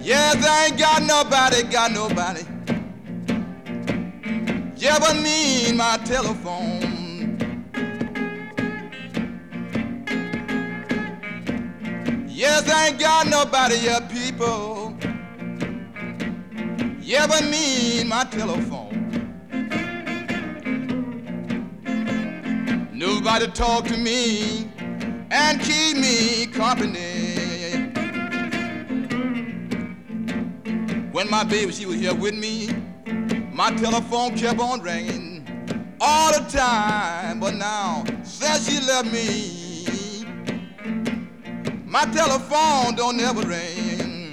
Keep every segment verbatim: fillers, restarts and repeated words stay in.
Yes, I ain't got nobody, got nobody. Yeah, but me and my telephone. Yes, I ain't got nobody, yeah, people. Yeah, but me and my telephone. Nobody talk to me and keep me company. When my baby, she was here with me, my telephone kept on ringing all the time. But now, since she left me, my telephone don't ever ring.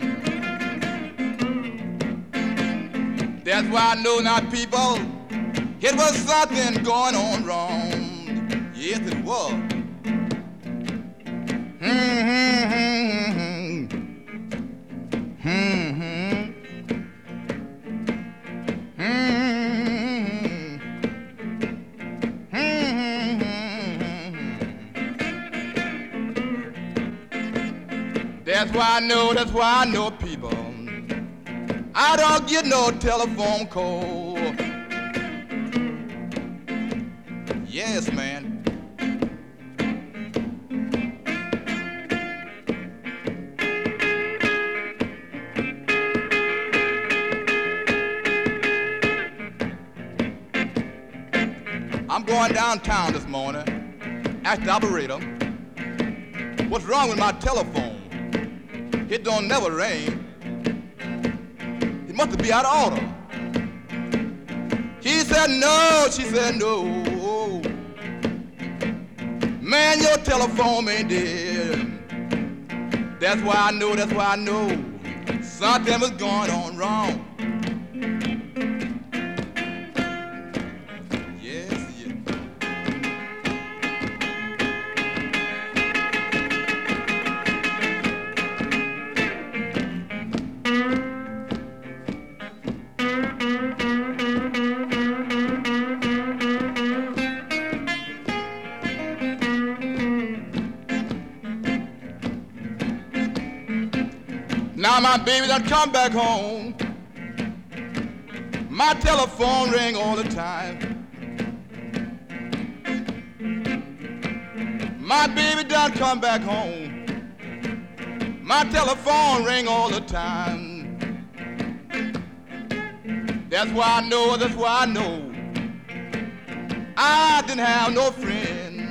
That's why I know now, people, it was something going on wrong. Yes, it was. Hmm, hmm, hmm, hmm. That's why I know, that's why I know, people, I don't get no telephone call. Yes, man. I'm going downtown this morning. Ask the operator, what's wrong with my telephone? It don't never ring. It must be out of order. He said no, she said no. Man, your telephone ain't dead. That's why I know, that's why I know something was going on wrong. Now my baby done come back home. My telephone ring all the time. My baby done come back home. My telephone ring all the time. That's why I know, that's why I know I didn't have no friend.